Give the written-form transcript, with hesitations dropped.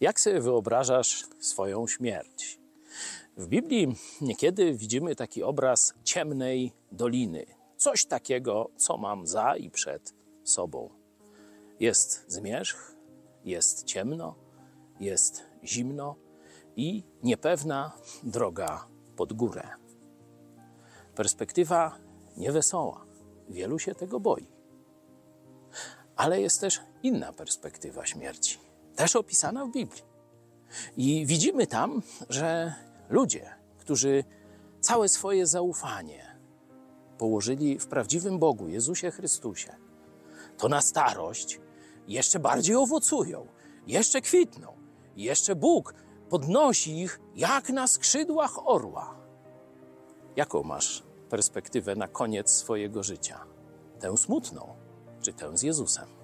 Jak sobie wyobrażasz swoją śmierć? W Biblii niekiedy widzimy taki obraz ciemnej doliny. Coś takiego, co mam za i przed sobą. Jest zmierzch, jest ciemno, jest zimno i niepewna droga pod górę. Perspektywa niewesoła. Wielu się tego boi. Ale jest też inna perspektywa śmierci, też opisana w Biblii. I widzimy tam, że ludzie, którzy całe swoje zaufanie położyli w prawdziwym Bogu, Jezusie Chrystusie, to na starość jeszcze bardziej owocują, jeszcze kwitną. Jeszcze Bóg podnosi ich jak na skrzydłach orła. Jaką masz perspektywę na koniec swojego życia? Tę smutną, czy tę z Jezusem?